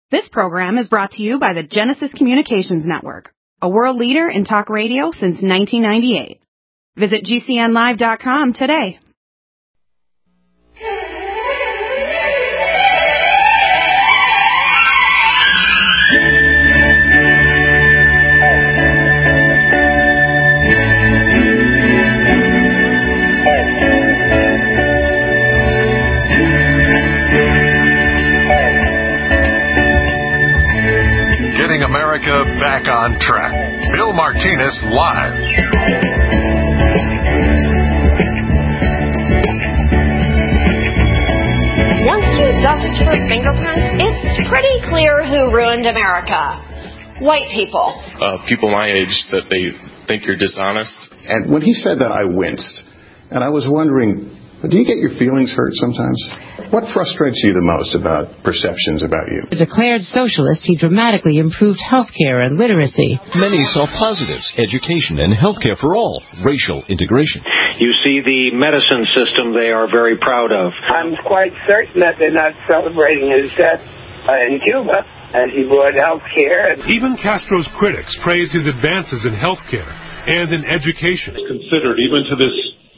This program is brought to you by the Genesis Communications Network, a world leader in talk radio since 1998. Visit GCNlive.com today. Getting America back on track. Bill Martinez live. Once you dust for fingerprints, it's pretty clear who ruined America. White people. People my age that they think you're dishonest. And when he said that, I winced. And I was wondering, do you get your feelings hurt sometimes? What frustrates you the most about perceptions about you? A declared socialist, he dramatically improved health care and literacy. Many saw positives, education and health care for all, racial integration. You see the medicine system they are very proud of. I'm quite certain that they're not celebrating his death in Cuba, as he brought health care. Even Castro's critics praise his advances in health care and in education. Considered, even to this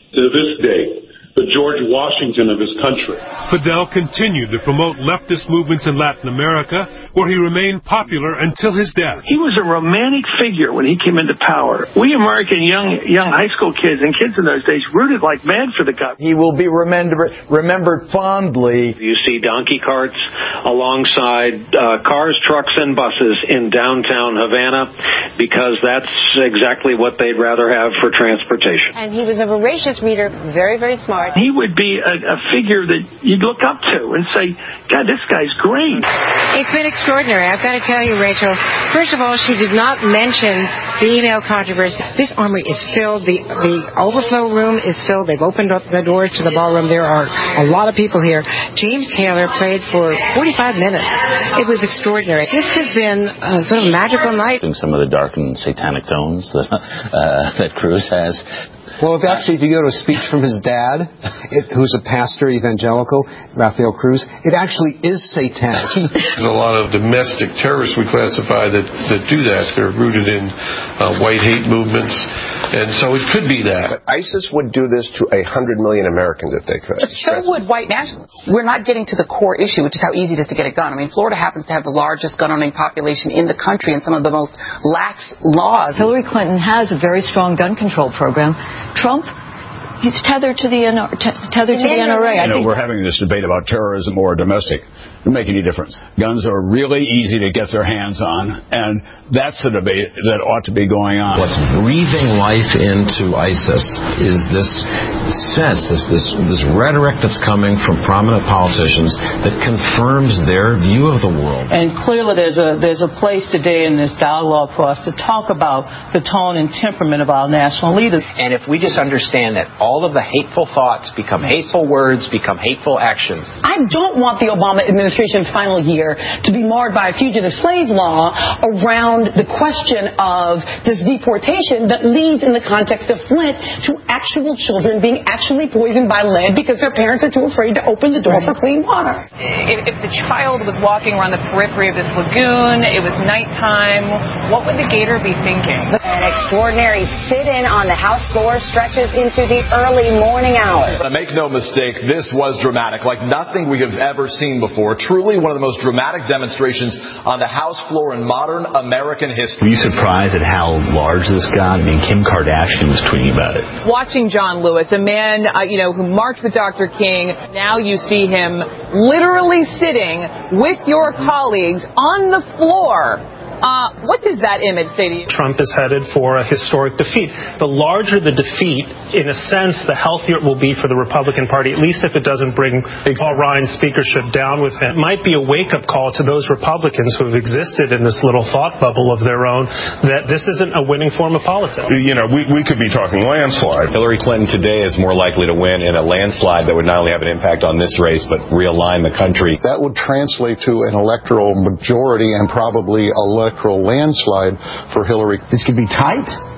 day, the George Washington of his country. Fidel continued to promote leftist movements in Latin America, where he remained popular until his death. He was a romantic figure when he came into power. We American young high school kids and kids in those days rooted like mad for the guy. He will be remembered fondly. You see donkey carts alongside cars, trucks, and buses in downtown Havana because that's exactly what they'd rather have for transportation. And he was a voracious reader, very, very smart. He would be a figure that you'd look up to and say, God, this guy's great. It's been extraordinary, I've got to tell you, Rachel. First of all, she did not mention the email controversy. This armory is filled. The overflow room is filled. They've opened up the doors to the ballroom. There are a lot of people here. James Taylor played for 45 minutes. It was extraordinary. This has been sort of a magical night. Some of the dark and satanic tones that Cruz has. Well, if you go to a speech from his dad, who's a pastor, evangelical, Rafael Cruz, it actually is satanic. There's a lot of domestic terrorists we classify that do that. They're rooted in white hate movements, and so it could be that. But ISIS would do this to 100 million Americans if they could. But so would white nationalists. We're not getting to the core issue, which is how easy it is to get a gun. I mean, Florida happens to have the largest gun-owning population in the country and some of the most lax laws. Hillary Clinton has a very strong gun control program. Trump, he's tethered to the NRA. We're having this debate about terrorism or domestic. Doesn't make any difference. Guns are really easy to get their hands on, and that's the debate that ought to be going on. What's breathing life into ISIS is this sense, this rhetoric that's coming from prominent politicians that confirms their view of the world. And clearly there's a place today in this dialogue for us to talk about the tone and temperament of our national leaders. And if we just understand that all of the hateful thoughts become hateful words, become hateful actions. I don't want the Obama administration's final year to be marred by a fugitive slave law around the question of this deportation that leads in the context of Flint to actual children being actually poisoned by lead because their parents are too afraid to open the door for clean water. If the child was walking around the periphery of this lagoon, it was nighttime, what would the gator be thinking? An extraordinary sit-in on the House floor stretches into the early morning hours. Make no mistake, this was dramatic, like nothing we have ever seen before. Truly one of the most dramatic demonstrations on the House floor in modern American history. Were you surprised at how large this got? I mean, Kim Kardashian was tweeting about it. Watching John Lewis, a man, who marched with Dr. King, now you see him literally sitting with your colleagues on the floor. What does that image say to you? Trump is headed for a historic defeat. The larger the defeat, in a sense, the healthier it will be for the Republican Party, at least if it doesn't bring Paul Ryan's speakership down with him. It might be a wake-up call to those Republicans who have existed in this little thought bubble of their own that this isn't a winning form of politics. We could be talking landslide. Hillary Clinton today is more likely to win in a landslide that would not only have an impact on this race, but realign the country. That would translate to an electoral majority and probably electoral landslide for Hillary. This could be tight.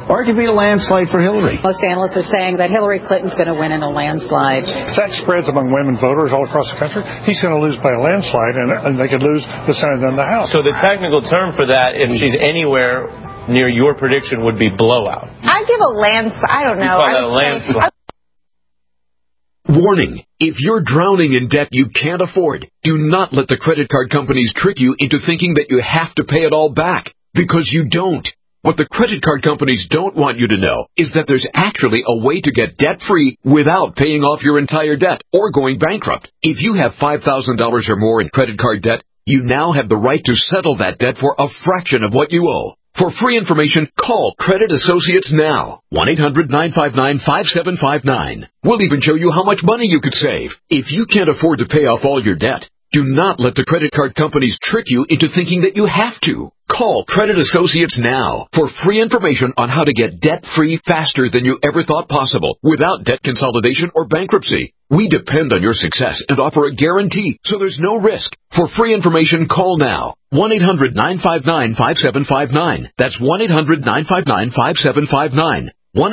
or it could be a landslide for Hillary. Most analysts are saying that Hillary Clinton's going to win in a landslide. If that spreads among women voters all across the country, he's going to lose by a landslide, and they could lose the Senate and the House. So the technical term for that, if she's anywhere near your prediction, would be blowout. I give a landslide. I don't know. You call that a landslide. Warning. If you're drowning in debt you can't afford, do not let the credit card companies trick you into thinking that you have to pay it all back, because you don't. What the credit card companies don't want you to know is that there's actually a way to get debt-free without paying off your entire debt or going bankrupt. If you have $5,000 or more in credit card debt, you now have the right to settle that debt for a fraction of what you owe. For free information, call Credit Associates now. 1-800-959-5759. We'll even show you how much money you could save. If you can't afford to pay off all your debt, do not let the credit card companies trick you into thinking that you have to. Call Credit Associates now for free information on how to get debt-free faster than you ever thought possible without debt consolidation or bankruptcy. We depend on your success and offer a guarantee, so there's no risk. For free information, call now. 1-800-959-5759. That's 1-800-959-5759.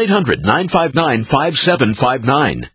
1-800-959-5759.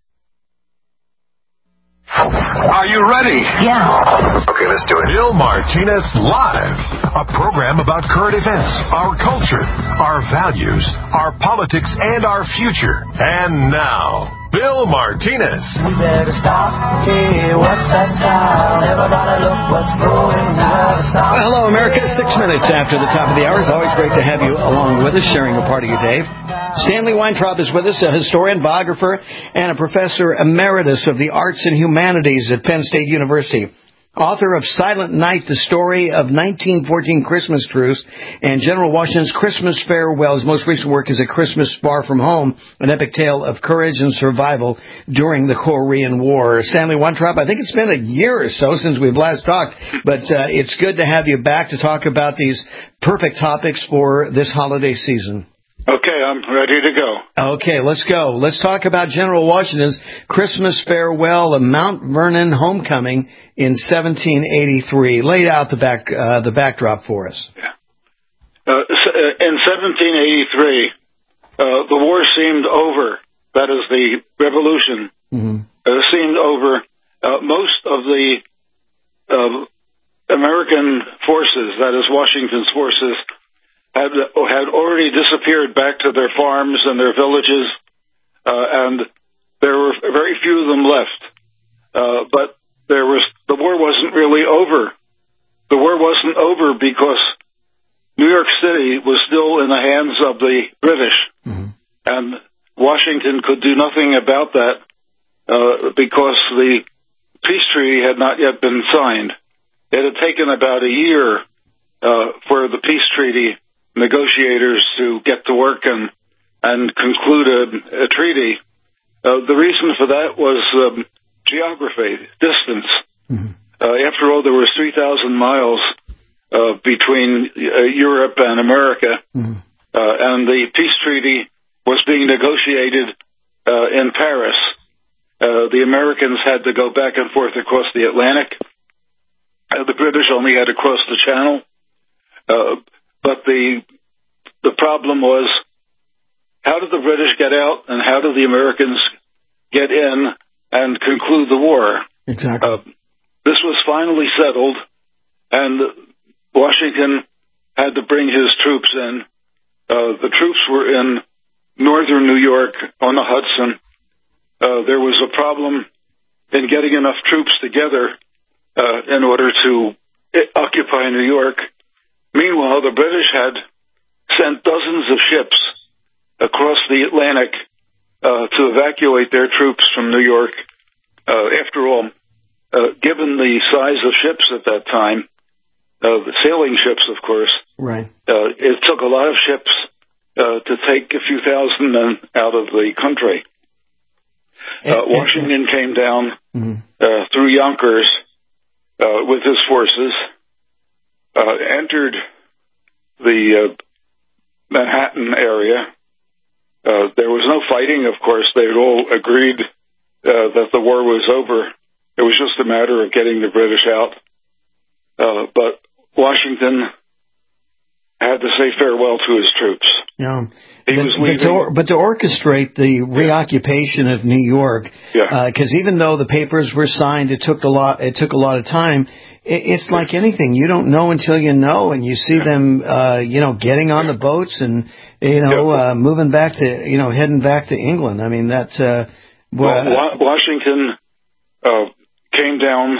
Are you ready? Yeah. Okay, let's do it. Bill Martinez Live, a program about current events, our culture, our values, our politics, and our future. And now, Bill Martinez. We better stop. Hey, what's that sound? Everybody look what's going on. Well, hello, America. 6 minutes after the top of the hour. It's always great to have you along with us, sharing a part of your day. Stanley Weintraub is with us, a historian, biographer, and a professor emeritus of the arts and humanities at Penn State University. Author of Silent Night, the story of 1914 Christmas truce, and General Washington's Christmas Farewell. His most recent work is A Christmas Far From Home, an epic tale of courage and survival during the Korean War. Stanley Weintraub, I think it's been a year or so since we've last talked, but it's good to have you back to talk about these perfect topics for this holiday season. Okay, I'm ready to go. Okay, let's go. Let's talk about General Washington's Christmas Farewell, a Mount Vernon homecoming in 1783. Lay out the backdrop for us. Yeah. In 1783, the war seemed over. That is, the revolution seemed over. Most of the American forces, that is, Washington's forces, had already disappeared back to their farms and their villages, and there were very few of them left. But the war wasn't really over. The war wasn't over because New York City was still in the hands of the British, and Washington could do nothing about that because the peace treaty had not yet been signed. It had taken about a year for the peace treaty negotiators to get to work and conclude a treaty. The reason for that was geography, distance. After all, there was 3,000 miles between Europe and America, and the peace treaty was being negotiated in Paris. The Americans had to go back and forth across the Atlantic. The British only had to cross the Channel. But the problem was, how did the British get out and how did the Americans get in and conclude the war? Exactly. This was finally settled, and Washington had to bring his troops in. The troops were in northern New York on the Hudson. There was a problem in getting enough troops together in order to occupy New York. Meanwhile, the British had sent dozens of ships across the Atlantic to evacuate their troops from New York. After all, given the size of ships at that time, the sailing ships, of course, right. It took a lot of ships to take a few thousand men out of the country. Washington came down through Yonkers with his forces, entered the Manhattan area. There was no fighting, of course. They had all agreed that the war was over. It was just a matter of getting the British out. But Washington had to say farewell to his troops. Yeah. was leaving. But to orchestrate the reoccupation of New York, because even though the papers were signed, it took a lot of time. It's like anything. You don't know until you know, and you see them, getting on the boats and, moving back to, heading back to England. I mean, that's, Washington, came down,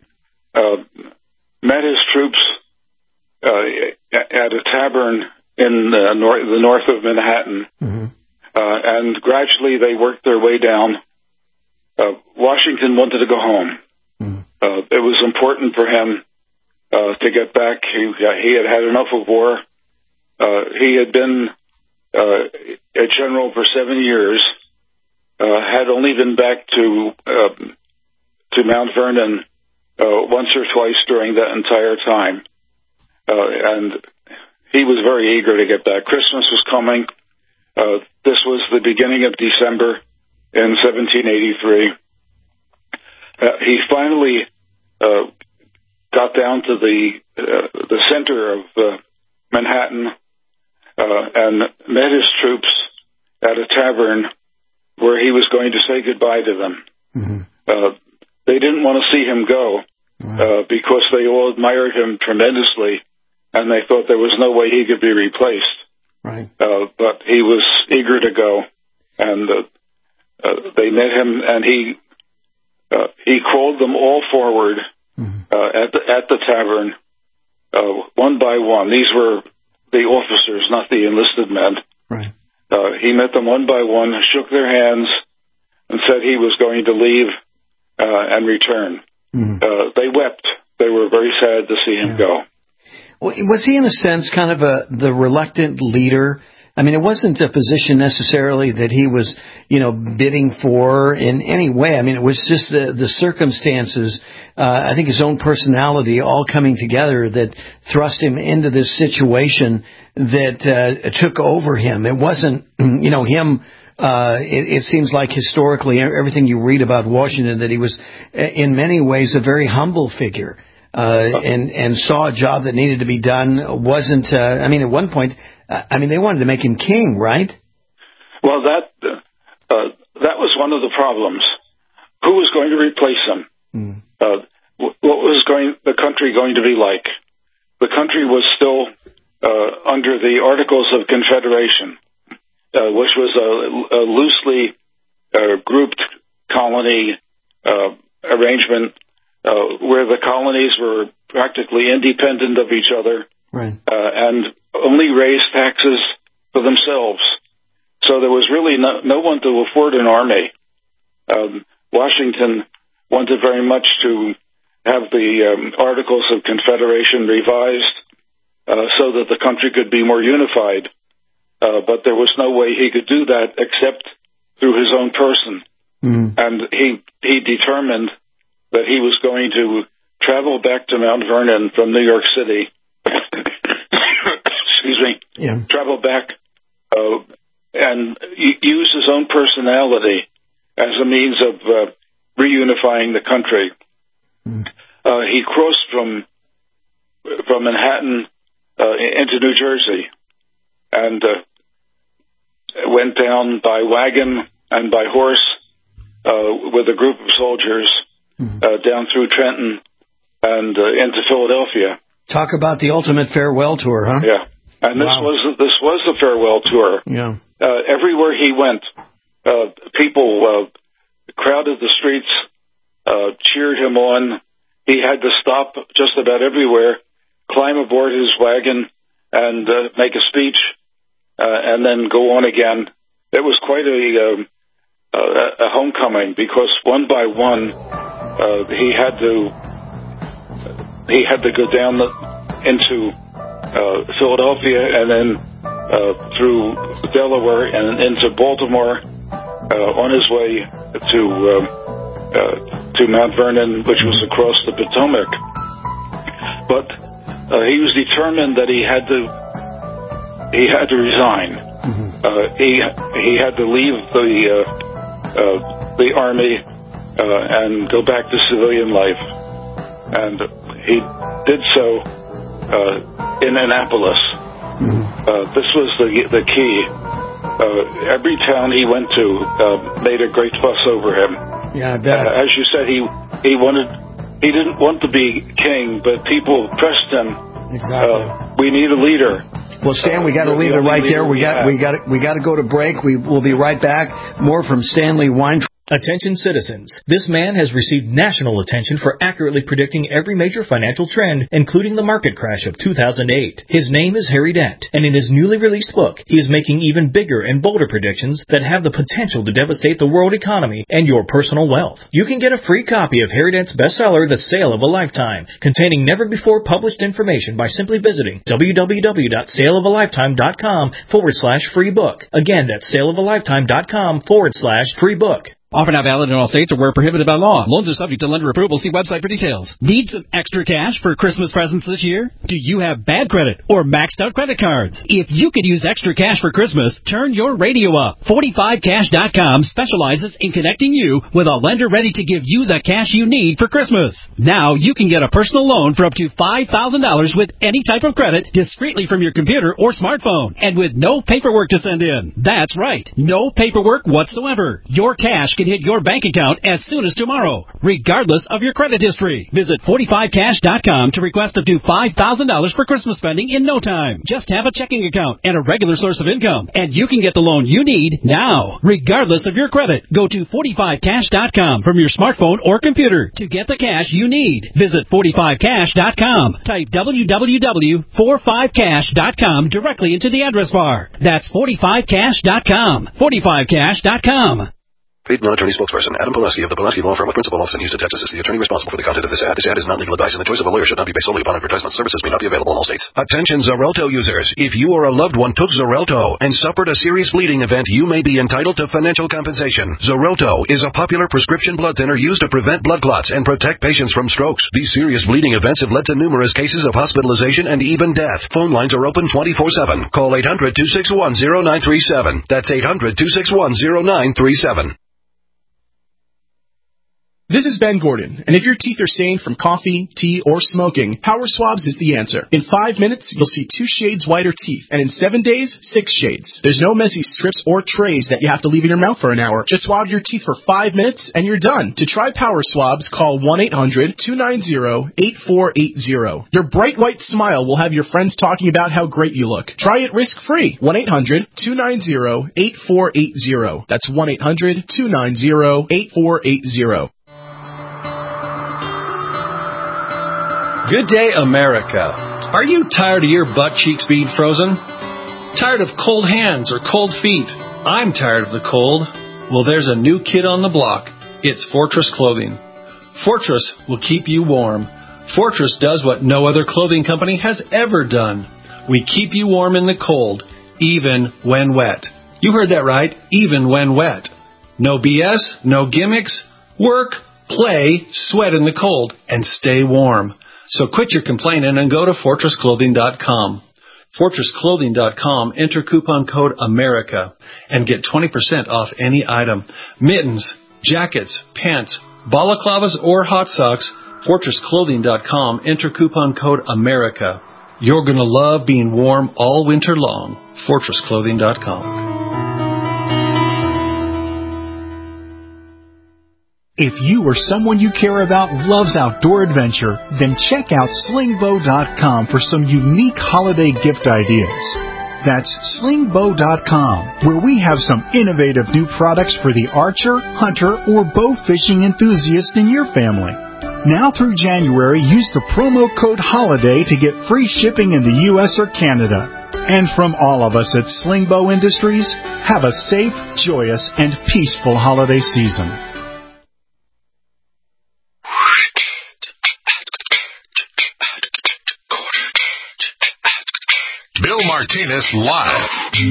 met his troops, at a tavern in the north of Manhattan, and gradually they worked their way down. Washington wanted to go home. It was important for him to get back. He had had enough of war. He had been a general for 7 years. Had only been back to Mount Vernon once or twice during that entire time, and he was very eager to get back. Christmas was coming. This was the beginning of December in 1783. He finally got down to the center of Manhattan and met his troops at a tavern where he was going to say goodbye to them. They didn't want to see him go because they all admired him tremendously, and they thought there was no way he could be replaced. But he was eager to go, and they met him, and he called them all forward at the tavern, one by one. These were the officers, not the enlisted men. He met them one by one, shook their hands, and said he was going to leave and return. They wept. They were very sad to see him go. Was he, in a sense, kind of the reluctant leader? I mean, it wasn't a position necessarily that he was, bidding for in any way. I mean, it was just the circumstances, I think his own personality all coming together that thrust him into this situation that took over him. It wasn't, him. It seems like historically, everything you read about Washington, that he was in many ways a very humble figure. And saw a job that needed to be done. Wasn't, at one point, they wanted to make him king, right? Well, that was one of the problems. Who was going to replace him? What was the country going to be like? The country was still under the Articles of Confederation, which was a loosely grouped colony arrangement where the colonies were practically independent of each other and only raised taxes for themselves. So there was really no one to afford an army. Washington wanted very much to have the Articles of Confederation revised so that the country could be more unified. But there was no way he could do that except through his own person. And he determined that he was going to travel back to Mount Vernon from New York City. Travel back and use his own personality as a means of reunifying the country. He crossed from Manhattan into New Jersey and went down by wagon and by horse with a group of soldiers down through Trenton and into Philadelphia. Talk about the ultimate farewell tour, huh? Yeah, and this was a farewell tour. Yeah. Everywhere he went, people crowded the streets, cheered him on. He had to stop just about everywhere, climb aboard his wagon, and make a speech, and then go on again. It was quite a homecoming because one by one he had to go down into Philadelphia and then through Delaware and into Baltimore on his way to Mount Vernon, which was across the Potomac. But he was determined that he had to resign. He had to leave the army and go back to civilian life, and he did so in Annapolis. This was the key. every town he went to made a great fuss over him. Yeah, I bet. As you said, he didn't want to be king, but people pressed him. Exactly. We need a leader. Well, Stan, we got to leave it right there. We got to go to break. We'll be right back. More from Stanley Weintraub. Attention citizens. This man has received national attention for accurately predicting every major financial trend, including the market crash of 2008. His name is Harry Dent, and in his newly released book, he is making even bigger and bolder predictions that have the potential to devastate the world economy and your personal wealth. You can get a free copy of Harry Dent's bestseller, The Sale of a Lifetime, containing never-before-published information by simply visiting www.saleofalifetime.com/free book. Again, that's saleofalifetime.com/free book. Offer not valid in all states or where prohibited by law. Loans are subject to lender approval. See website for details. Need some extra cash for Christmas presents this year? Do you have bad credit or maxed out credit cards? If you could use extra cash for Christmas, turn your radio up. 45cash.com specializes in connecting you with a lender ready to give you the cash you need for Christmas. Now you can get a personal loan for up to $5,000 with any type of credit discreetly from your computer or smartphone and with no paperwork to send in. That's right. No paperwork whatsoever. Your cash can hit your bank account as soon as tomorrow, regardless of your credit history. Visit 45cash.com to request up to $5,000 for Christmas spending in no time. Just have a checking account and a regular source of income, and you can get the loan you need now, regardless of your credit. Go to 45cash.com from your smartphone or computer to get the cash you need. Visit 45cash.com. Type www.45cash.com directly into the address bar. That's 45cash.com. 45cash.com. Paid non-attorney spokesperson Adam Pulaski of the Pulaski Law Firm with principal office in Houston, Texas is the attorney responsible for the content of this ad. This ad is not legal advice, and the choice of a lawyer should not be based solely upon advertisement. Services may not be available in all states. Attention Xarelto users. If you or a loved one took Xarelto and suffered a serious bleeding event, you may be entitled to financial compensation. Xarelto is a popular prescription blood thinner used to prevent blood clots and protect patients from strokes. These serious bleeding events have led to numerous cases of hospitalization and even death. Phone lines are open 24/7. Call 800-261-0937. That's 800-261-0937. This is Ben Gordon, and if your teeth are stained from coffee, tea, or smoking, Power Swabs is the answer. In 5 minutes, you'll see 2 shades whiter teeth, and in 7 days, 6 shades. There's no messy strips or trays that you have to leave in your mouth for an hour. Just swab your teeth for 5 minutes, and you're done. To try Power Swabs, call 1-800-290-8480. Your bright white smile will have your friends talking about how great you look. Try it risk-free. 1-800-290-8480. That's 1-800-290-8480. Good day, America. Are you tired of your butt cheeks being frozen? Tired of cold hands or cold feet? I'm tired of the cold. Well, there's a new kid on the block. It's Fortress Clothing. Fortress will keep you warm. Fortress does what no other clothing company has ever done. We keep you warm in the cold, even when wet. You heard that right, even when wet. No BS, no gimmicks. Work, play, sweat in the cold, and stay warm. So quit your complaining and go to FortressClothing.com. FortressClothing.com, enter coupon code AMERICA and get 20% off any item. Mittens, jackets, pants, balaclavas, or hot socks, FortressClothing.com, enter coupon code AMERICA. You're going to love being warm all winter long. FortressClothing.com. If you or someone you care about loves outdoor adventure, then check out slingbow.com for some unique holiday gift ideas. That's slingbow.com, where we have some innovative new products for the archer, hunter, or bow fishing enthusiast in your family. Now through January, use the promo code HOLIDAY to get free shipping in the U.S. or Canada. And from all of us at Slingbow Industries, have a safe, joyous, and peaceful holiday season. Bill Martinez Live.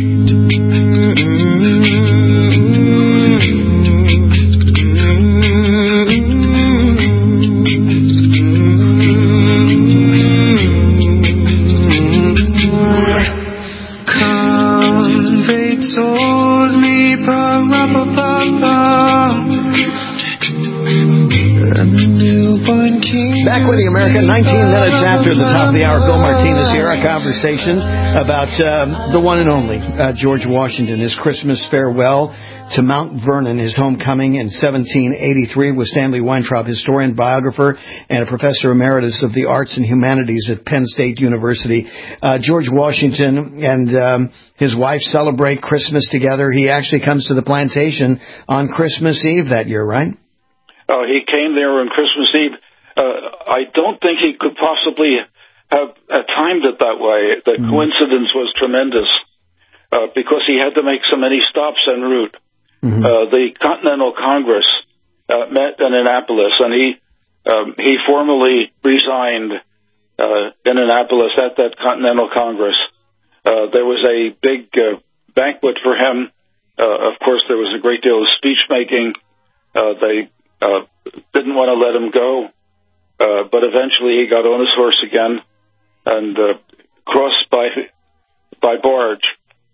Convey told me, Back with the American America, 19 minutes after the top of the hour. Bill Martinez here. A conversation about the one and only George Washington, his Christmas farewell to Mount Vernon, his homecoming in 1783 with Stanley Weintraub, historian, biographer, and a professor emeritus of the arts and humanities at Penn State University. George Washington and his wife celebrate Christmas together. He actually comes to the plantation on Christmas Eve that year, right? He came there on Christmas Eve. I don't think he could possibly have timed it that way. The coincidence was tremendous because he had to make so many stops en route. The Continental Congress met in Annapolis, and he formally resigned in Annapolis at that Continental Congress. There was a big banquet for him. Of course, there was a great deal of speech making. They didn't want to let him go, but eventually he got on his horse again and crossed by barge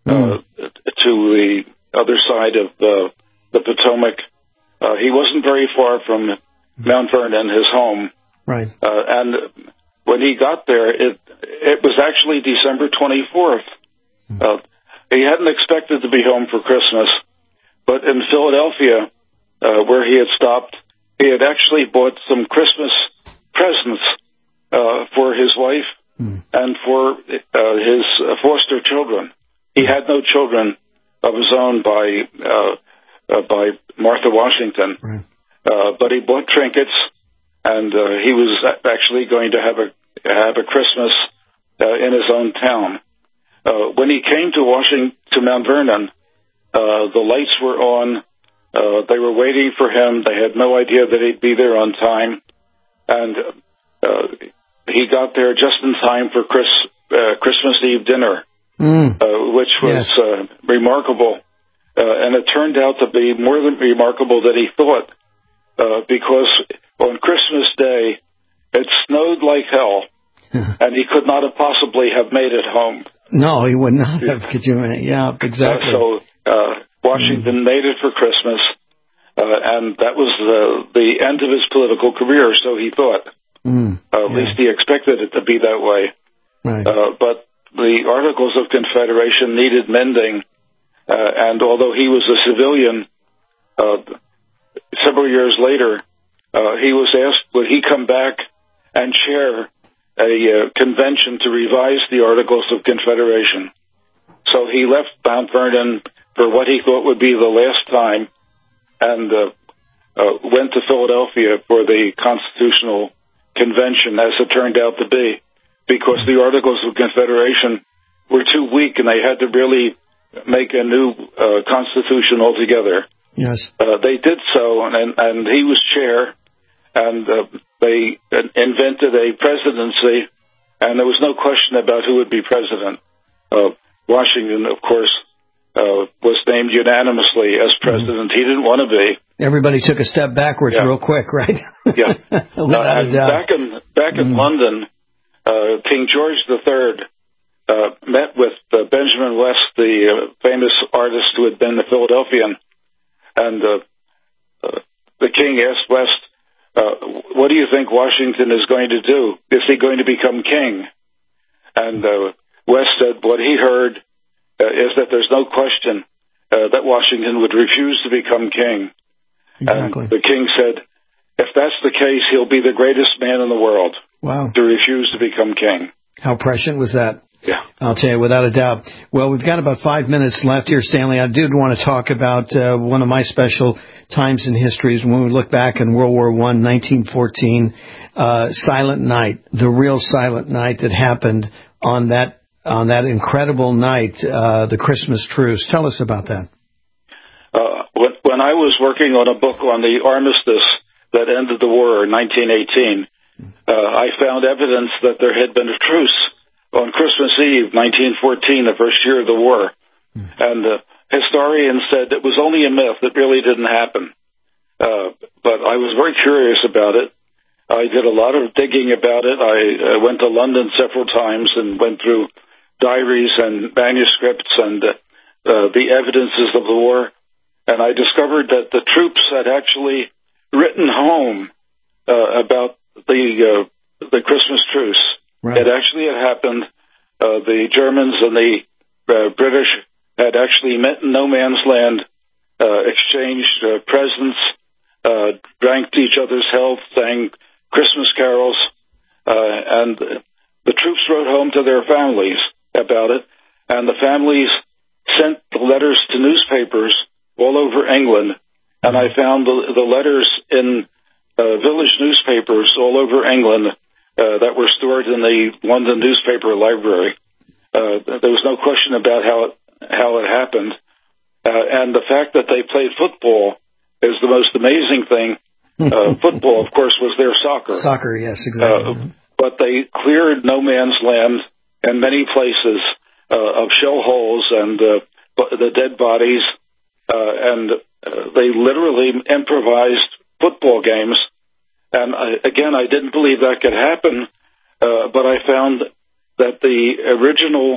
to the other side of the Potomac. He wasn't very far from Mount Vernon, his home. Right. And when he got there, it was actually December 24th. He hadn't expected to be home for Christmas, but in Philadelphia, where he had stopped, he had actually bought some Christmas presents for his wife and for his foster children. He had no children of his own by Martha Washington, but he bought trinkets, and he was actually going to have a Christmas in his own town. When he came to Mount Vernon, the lights were on. They were waiting for him. They had no idea that he'd be there on time, and he got there just in time for Christmas Eve dinner. Which was remarkable, and it turned out to be more than remarkable that he thought, because on Christmas Day it snowed like hell, and he could not have possibly have made it home. No, he would not have. Could you? Yeah, exactly. So Washington made it for Christmas, and that was the end of his political career. So he thought. At least he expected it to be that way. Right. But the Articles of Confederation needed mending, and although he was a civilian, several years later, he was asked would he come back and chair a convention to revise the Articles of Confederation. So he left Mount Vernon for what he thought would be the last time, and went to Philadelphia for the Constitutional Convention, as it turned out to be, because the Articles of Confederation were too weak and they had to really make a new constitution altogether. Yes. They did so, and he was chair, and they invented a presidency, and there was no question about who would be president. Washington, of course, was named unanimously as president. He didn't want to be. Everybody took a step backwards real quick, right? Yeah. Without a doubt. Back in London, King George III met with Benjamin West, the famous artist who had been the Philadelphian, and the king asked West, what do you think Washington is going to do? Is he going to become king? And West said what he heard is that there's no question that Washington would refuse to become king. Exactly. And the king said, if that's the case, he'll be the greatest man in the world. Wow. To refuse to become king. How prescient was that? Yeah. I'll tell you, without a doubt. Well, we've got about 5 minutes left here, Stanley. I did want to talk about one of my special times in history is when we look back in World War I, 1914, Silent Night, the real Silent Night that happened on that incredible night, the Christmas truce. Tell us about that. When I was working on a book on the armistice that ended the war in 1918, I found evidence that there had been a truce on Christmas Eve, 1914, the first year of the war. And historians said it was only a myth. It really didn't happen. But I was very curious about it. I did a lot of digging about it. I went to London several times and went through diaries and manuscripts and the evidences of the war. And I discovered that the troops had actually written home about the the Christmas truce. Right. It actually had happened. The Germans and the British had actually met in no man's land, exchanged presents, drank to each other's health, sang Christmas carols, and the troops wrote home to their families about it, and the families sent the letters to newspapers all over England, and I found the letters in village newspapers all over England that were stored in the London newspaper library. There was no question about how it happened, and the fact that they played football is the most amazing thing. Football, of course, was their soccer. Soccer, yes, exactly. But they cleared no man's land in many places of shell holes and the dead bodies, and they literally improvised football games. And again, I didn't believe that could happen, but I found that the original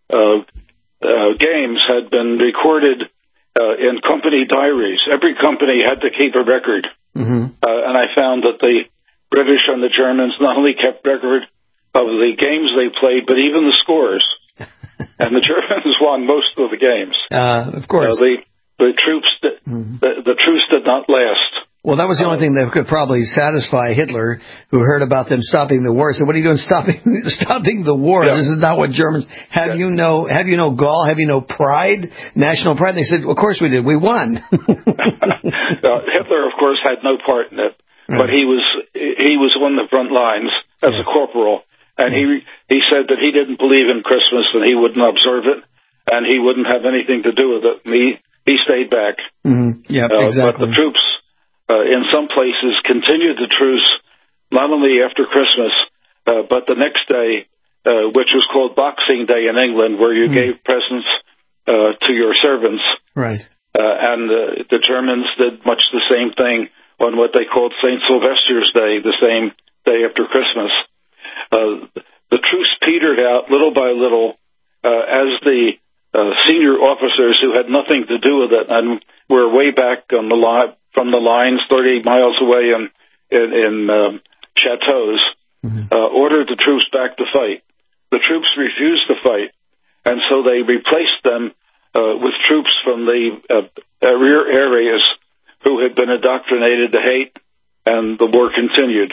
games had been recorded in company diaries. Every company had to keep a record. Mm-hmm. And I found that the British and the Germans not only kept record of the games they played, but even the scores. And the Germans won most of the games. Of course. The troops, the truce did not last. Well, that was the only thing that could probably satisfy Hitler, who heard about them stopping the war. So, what are you doing stopping the war? Yeah. This is not what Germans have. You no gall? Have you no pride? National pride? They said, of course we did. We won. Hitler, of course, had no part in it, but he was on the front lines as a corporal, and he said that he didn't believe in Christmas and he wouldn't observe it, and he wouldn't have anything to do with it. And he stayed back. Mm-hmm. Yeah, exactly. But the troops. In some places, continued the truce not only after Christmas, but the next day, which was called Boxing Day in England, where you gave presents to your servants. Right. And the Germans did much the same thing on what they called St. Sylvester's Day, the same day after Christmas. The truce petered out little by little as the senior officers who had nothing to do with it and were way back on the line, from the lines 30 miles away in chateaus, ordered the troops back to fight. The troops refused to fight, and so they replaced them with troops from the rear areas who had been indoctrinated to hate, and the war continued.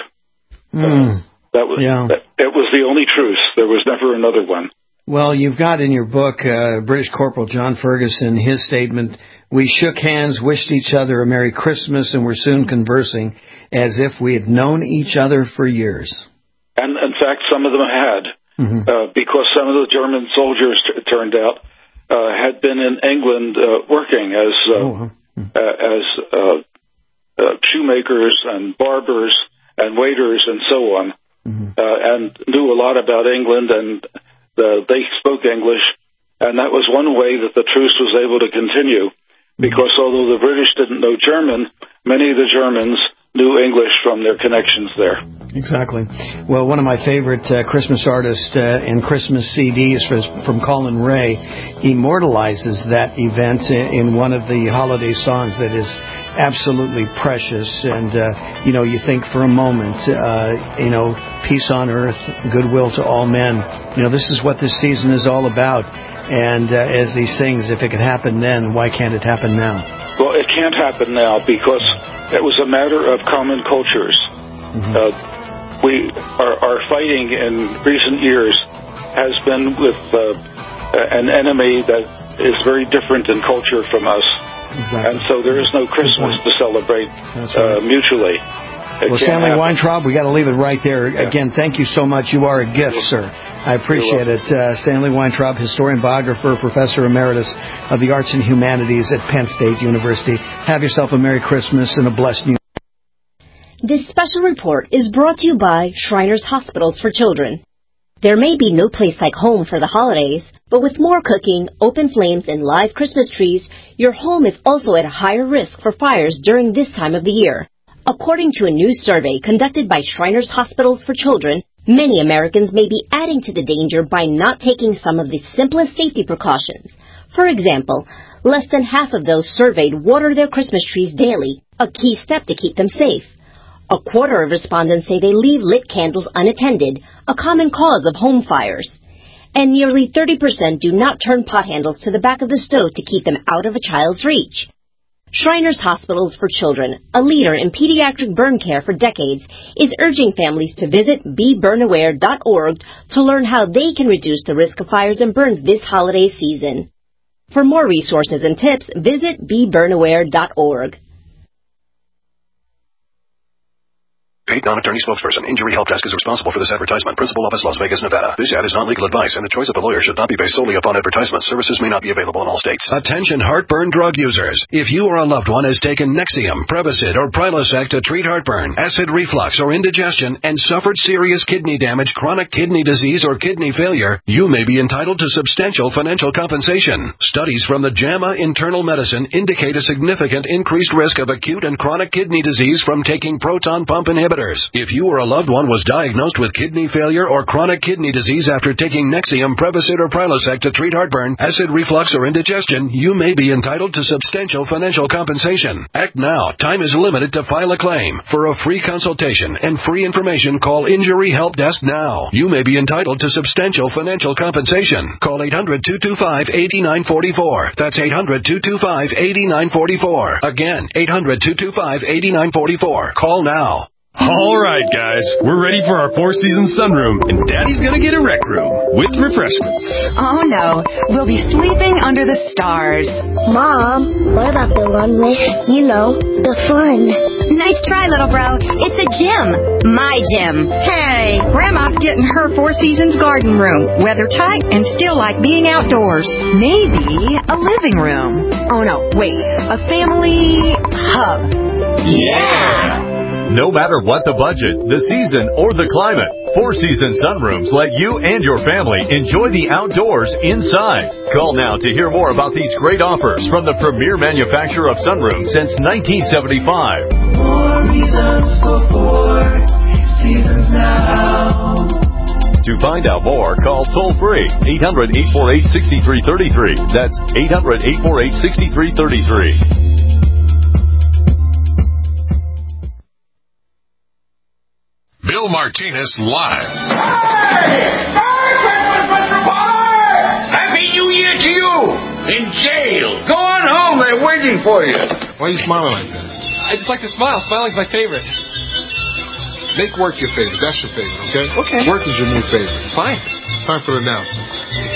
It was the only truce. There was never another one. Well, you've got in your book, British Corporal John Ferguson, his statement, "We shook hands, wished each other a Merry Christmas, and were soon conversing as if we had known each other for years." And, in fact, some of them had, because some of the German soldiers, it turned out, had been in England working as shoemakers and barbers and waiters and so on, and knew a lot about England, and they spoke English, and that was one way that the truce was able to continue, because although the British didn't know German, many of the Germans knew English from their connections there. Exactly. Well, one of my favorite Christmas artists and Christmas CDs from Colin Ray immortalizes that event in one of the holiday songs that is absolutely precious. And, you think for a moment, peace on earth, goodwill to all men. This is what this season is all about. And as he sings, if it could happen then, why can't it happen now? Well, it can't happen now because it was a matter of common cultures. Our fighting in recent years has been with an enemy that is very different in culture from us. Exactly. And so there is no Christmas to celebrate mutually. Well, Stanley Weintraub, we got to leave it right there. Yeah. Again, thank you so much. You are a gift, sir. I appreciate it. Stanley Weintraub, historian, biographer, professor emeritus of the arts and humanities at Penn State University. Have yourself a Merry Christmas and a blessed New Year. This special report is brought to you by Shriners Hospitals for Children. There may be no place like home for the holidays, but with more cooking, open flames, and live Christmas trees, your home is also at a higher risk for fires during this time of the year. According to a new survey conducted by Shriners Hospitals for Children, many Americans may be adding to the danger by not taking some of the simplest safety precautions. For example, less than half of those surveyed water their Christmas trees daily, a key step to keep them safe. A quarter of respondents say they leave lit candles unattended, a common cause of home fires. And nearly 30% do not turn pot handles to the back of the stove to keep them out of a child's reach. Shriners Hospitals for Children, a leader in pediatric burn care for decades, is urging families to visit BeBurnAware.org to learn how they can reduce the risk of fires and burns this holiday season. For more resources and tips, visit BeBurnAware.org. Paid non-attorney spokesperson. Injury Help Desk is responsible for this advertisement. Principal office, Las Vegas, Nevada. This ad is not legal advice, and the choice of a lawyer should not be based solely upon advertisement. Services may not be available in all states. Attention heartburn drug users. If you or a loved one has taken Nexium, Prevacid, or Prilosec to treat heartburn, acid reflux, or indigestion, and suffered serious kidney damage, chronic kidney disease, or kidney failure, you may be entitled to substantial financial compensation. Studies from the JAMA Internal Medicine indicate a significant increased risk of acute and chronic kidney disease from taking proton pump inhibitors. If you or a loved one was diagnosed with kidney failure or chronic kidney disease after taking Nexium, Prevacid, or Prilosec to treat heartburn, acid reflux, or indigestion, you may be entitled to substantial financial compensation. Act now. Time is limited to file a claim. For a free consultation and free information, call Injury Help Desk now. You may be entitled to substantial financial compensation. Call 800-225-8944. That's 800-225-8944. Again, 800-225-8944. Call now. All right, guys, we're ready for our Four Seasons sunroom, and Daddy's gonna get a rec room with refreshments. Oh, no. We'll be sleeping under the stars. Mom, what about the one with, the fun? Nice try, little bro. It's a gym. My gym. Hey, Grandma's getting her Four Seasons garden room. Weather tight and still like being outdoors. Maybe a living room. Oh, no, wait. A family hub. Yeah! No matter what the budget, the season, or the climate, Four Seasons sunrooms let you and your family enjoy the outdoors inside. Call now to hear more about these great offers from the premier manufacturer of sunrooms since 1975. More reasons for Four Seasons now. To find out more, call toll-free 800-848-6333. That's 800-848-6333. Bill Martinez Live. Happy New Year to you! In jail. Go on home. They're waiting for you. Why are you smiling like that? I just like to smile. Smiling's my favorite. Make work your favorite. That's your favorite, okay? Okay. Work is your new favorite. Fine. Time for the announcement.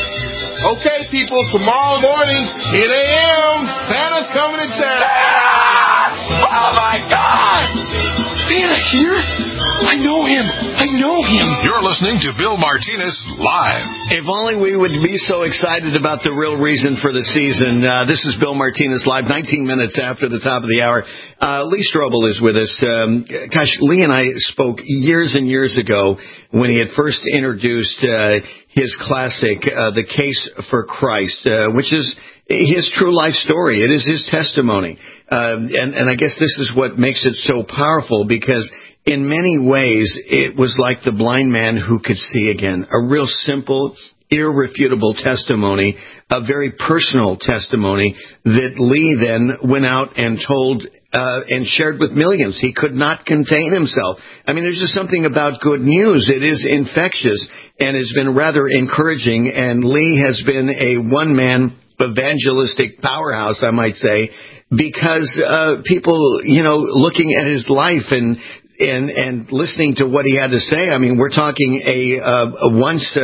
Okay, people, tomorrow morning, 10 a.m., Santa's coming to town. Santa! Oh, my God! Santa here? I know him. You're listening to Bill Martinez Live. If only we would be so excited about the real reason for the season. This is Bill Martinez Live, 19 minutes after the top of the hour. Lee Strobel is with us. Lee and I spoke years and years ago when he had first introduced his classic, The Case for Christ, which is his true life story. It is his testimony. And I guess this is what makes it so powerful, because in many ways it was like the blind man who could see again. A real simple, irrefutable testimony, a very personal testimony that Lee then went out and told and shared with millions. He could not contain himself. I mean, there's just something about good news. It is infectious and has been rather encouraging. And Lee has been a one-man evangelistic powerhouse, I might say, because people, looking at his life and listening to what he had to say. I mean, we're talking a once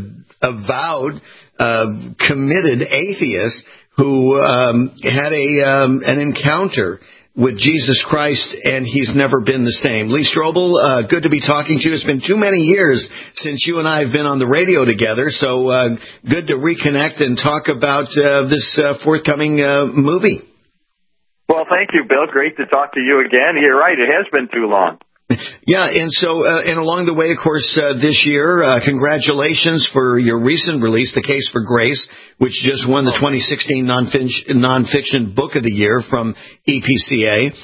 avowed, committed atheist who had an encounter with Jesus Christ, and he's never been the same. Lee Strobel, good to be talking to you. It's been too many years since you and I have been on the radio together, so good to reconnect and talk about this forthcoming movie. Well, thank you, Bill. Great to talk to you again. You're right, it has been too long. Yeah, and so, and along the way, of course, this year, congratulations for your recent release, The Case for Grace, which just won the 2016 nonfiction book of the year from EPCA.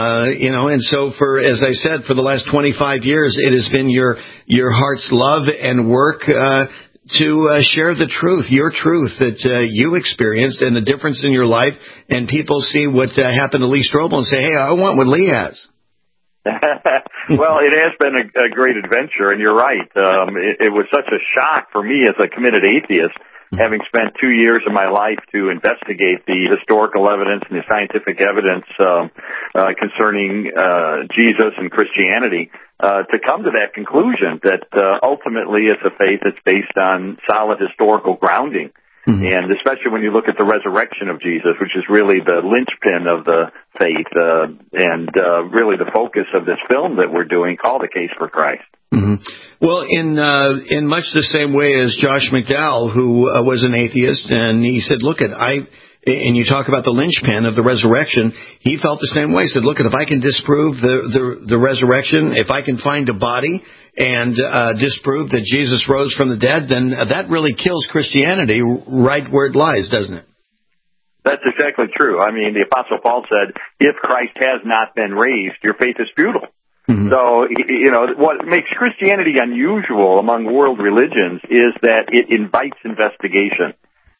And so as I said, for the last 25 years, it has been your heart's love and work, to share the truth, your truth that you experienced and the difference in your life, and people see what happened to Lee Strobel and say, hey, I want what Lee has. Well, it has been a great adventure, and you're right. It was such a shock for me as a committed atheist, having spent 2 years of my life to investigate the historical evidence and the scientific evidence concerning Jesus and Christianity, to come to that conclusion that ultimately it's a faith that's based on solid historical grounding. Mm-hmm. And especially when you look at the resurrection of Jesus, which is really the linchpin of the faith, and really the focus of this film that we're doing called A Case for Christ. Mm-hmm. Well, in much the same way as Josh McDowell, who was an atheist, and he said, and you talk about the linchpin of the resurrection, he felt the same way. He said, if I can disprove the resurrection, if I can find a body and disprove that Jesus rose from the dead, then that really kills Christianity right where it lies, doesn't it? That's exactly true. I mean, the Apostle Paul said, if Christ has not been raised, your faith is futile. Mm-hmm. So, what makes Christianity unusual among world religions is that it invites investigation.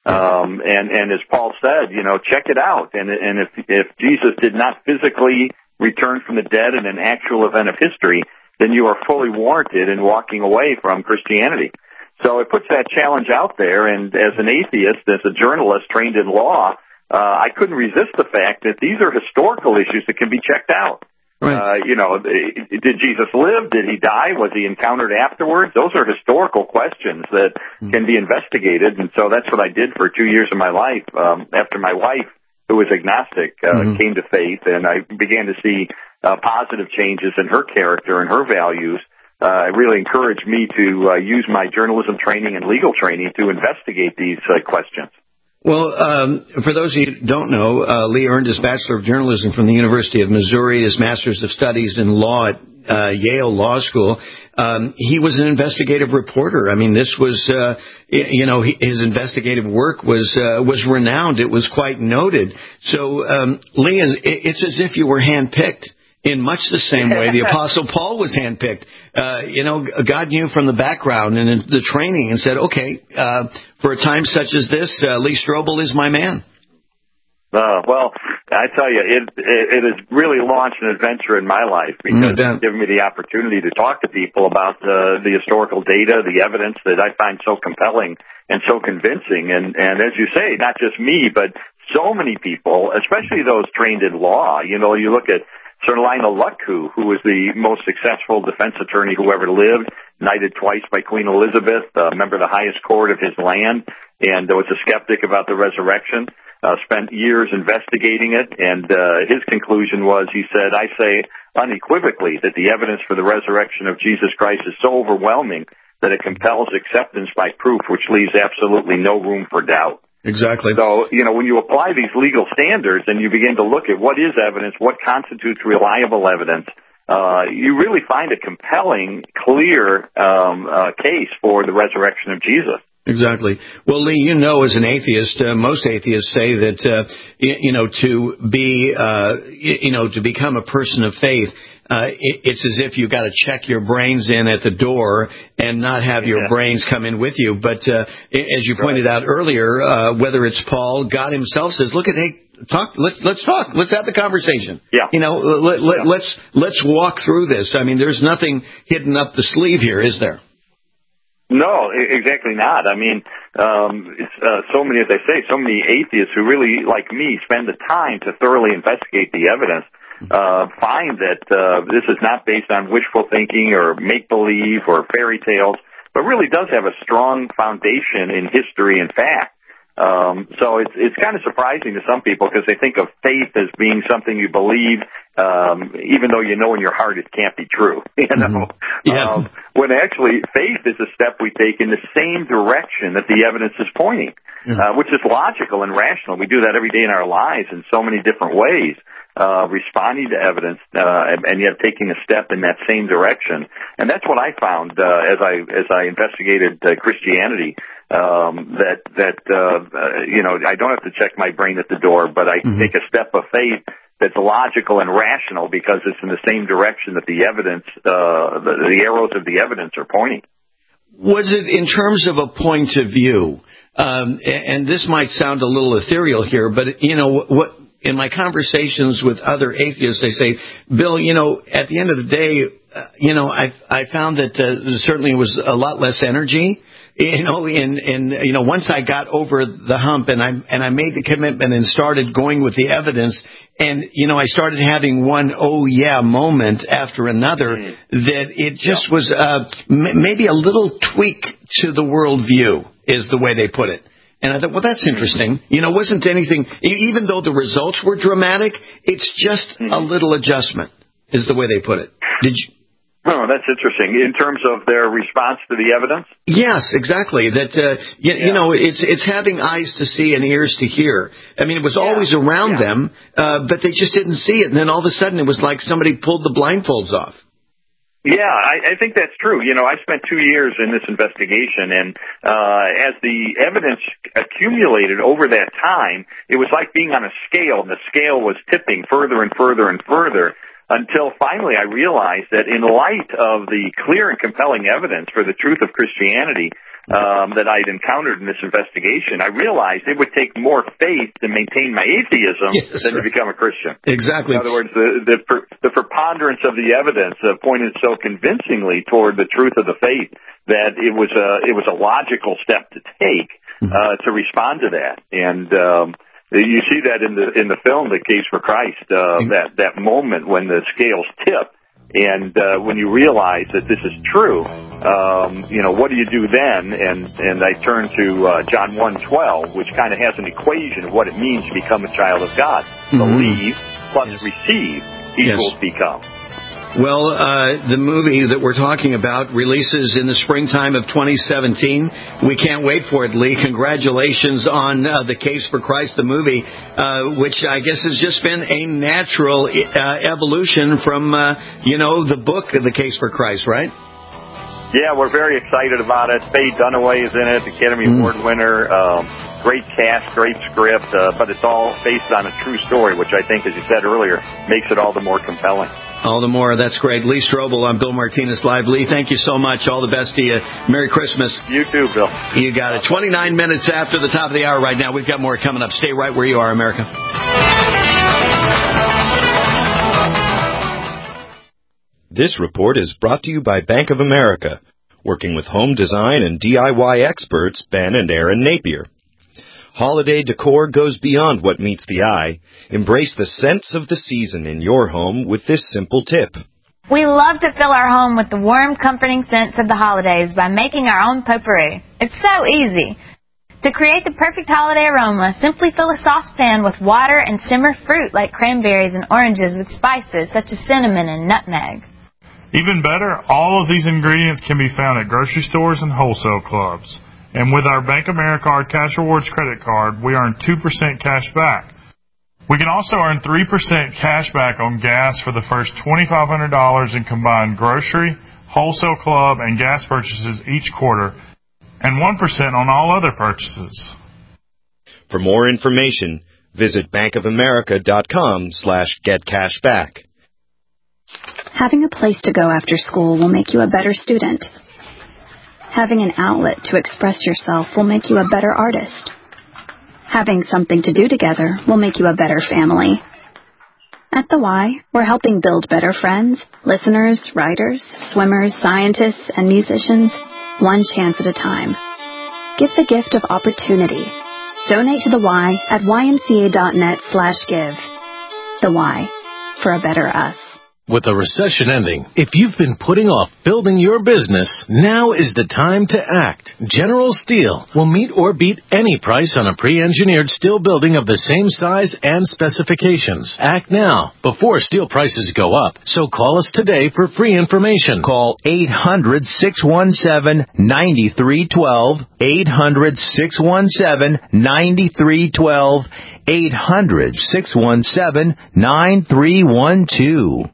And as Paul said, check it out. And if Jesus did not physically return from the dead in an actual event of history, then you are fully warranted in walking away from Christianity. So it puts that challenge out there. And as an atheist, as a journalist trained in law, I couldn't resist the fact that these are historical issues that can be checked out. Right. Did Jesus live? Did he die? Was he encountered afterwards? Those are historical questions that can be investigated. And so that's what I did for 2 years of my life. After my wife, who was agnostic, came to faith, and I began to see positive changes in her character and her values. It really encouraged me to use my journalism training and legal training to investigate these questions. Well, for those of you who don't know, Lee earned his Bachelor of Journalism from the University of Missouri, his Master's of Studies in Law at Yale Law School. He was an investigative reporter. I mean, this was, his investigative work was renowned. It was quite noted. So, Lee, it's as if you were handpicked. In much the same way the Apostle Paul was handpicked. God knew from the background and in the training and said, okay, for a time such as this, Lee Strobel is my man. Well, I tell you, it has really launched an adventure in my life because it's given me the opportunity to talk to people about the historical data, the evidence that I find so compelling and so convincing. And as you say, not just me, but so many people, especially those trained in law. You look at Sir Lionel Luckhoo, who was the most successful defense attorney who ever lived, knighted twice by Queen Elizabeth, a member of the highest court of his land, and was a skeptic about the resurrection, spent years investigating it, and his conclusion was, he said, I say unequivocally that the evidence for the resurrection of Jesus Christ is so overwhelming that it compels acceptance by proof, which leaves absolutely no room for doubt. Exactly. So, when you apply these legal standards and you begin to look at what is evidence, what constitutes reliable evidence, you really find a compelling, clear case for the resurrection of Jesus. Exactly. Well, Lee, as an atheist, most atheists say that, to become a person of faith, it's as if you've got to check your brains in at the door and not have your brains come in with you. But as you pointed out earlier, whether it's Paul, God himself says, let's talk. Let's have the conversation. Yeah. Let's walk through this. I mean, there's nothing hidden up the sleeve here, is there? No, exactly not. I mean, so many, as I say, so many atheists who really, like me, spend the time to thoroughly investigate the evidence, find that this is not based on wishful thinking or make-believe or fairy tales, but really does have a strong foundation in history and fact. So it's kind of surprising to some people because they think of faith as being something you believe, even though you know in your heart it can't be true. When actually faith is a step we take in the same direction that the evidence is pointing, which is logical and rational. We do that every day in our lives in so many different ways, responding to evidence and yet taking a step in that same direction. And that's what I found as I investigated Christianity. I don't have to check my brain at the door, but I take a step of faith that's logical and rational because it's in the same direction that the evidence, the arrows of the evidence are pointing. Was it in terms of a point of view? And this might sound a little ethereal here, but in my conversations with other atheists, they say, Bill, at the end of the day, I found that certainly it was a lot less energy. Once I got over the hump and I made the commitment and started going with the evidence, and I started having one oh yeah moment after another, that it just was maybe a little tweak to the worldview is the way they put it. And I thought, well, that's interesting. Wasn't anything, even though the results were dramatic, it's just a little adjustment is the way they put it. Did you? Oh, that's interesting. In terms of their response to the evidence? Yes, exactly. That it's having eyes to see and ears to hear. I mean, it was always around them, but they just didn't see it. And then all of a sudden, it was like somebody pulled the blindfolds off. Yeah, I think that's true. I spent 2 years in this investigation, and as the evidence accumulated over that time, it was like being on a scale, and the scale was tipping further and further and further, until finally I realized that in light of the clear and compelling evidence for the truth of Christianity that I'd encountered in this investigation, I realized it would take more faith to maintain my atheism than to become a Christian. Exactly. In other words, the preponderance of the evidence pointed so convincingly toward the truth of the faith that it was a logical step to take to respond to that. And you see that in the film, The Case for Christ, that moment when the scales tip, and when you realize that this is true, what do you do then? And I turn to John 1:12, which kind of has an equation of what it means to become a child of God. Believe plus receive equals become. Well, the movie that we're talking about releases in the springtime of 2017. We can't wait for it, Lee. Congratulations on The Case for Christ, the movie, which I guess has just been a natural evolution from, the book, The Case for Christ, right? Yeah, we're very excited about it. Faye Dunaway is in it, Academy Award winner. Great cast, great script, but it's all based on a true story, which I think, as you said earlier, makes it all the more compelling. All the more. That's great. Lee Strobel on Bill Martinez Live. Lee, thank you so much. All the best to you. Merry Christmas. You too, Bill. You got it. 29 minutes after the top of the hour right now. We've got more coming up. Stay right where you are, America. This report is brought to you by Bank of America, working with home design and DIY experts Ben and Aaron Napier. Holiday decor goes beyond what meets the eye. Embrace the scents of the season in your home with this simple tip. We love to fill our home with the warm, comforting scents of the holidays by making our own potpourri. It's so easy. To create the perfect holiday aroma, simply fill a saucepan with water and simmer fruit like cranberries and oranges with spices such as cinnamon and nutmeg. Even better, all of these ingredients can be found at grocery stores and wholesale clubs. And with our Bank of America Cash Rewards credit card, we earn 2% cash back. We can also earn 3% cash back on gas for the first $2,500 in combined grocery, wholesale club, and gas purchases each quarter, and 1% on all other purchases. For more information, visit bankofamerica.com/getcashback. Having a place to go after school will make you a better student. Having an outlet to express yourself will make you a better artist. Having something to do together will make you a better family. At The Y, we're helping build better friends, listeners, writers, swimmers, scientists, and musicians, one chance at a time. Give the gift of opportunity. Donate to The Y at ymca.net/give. The Y, for a better us. With the recession ending, if you've been putting off building your business, now is the time to act. General Steel will meet or beat any price on a pre-engineered steel building of the same size and specifications. Act now, before steel prices go up. So call us today for free information. Call 800-617-9312, 800-617-9312, 800-617-9312.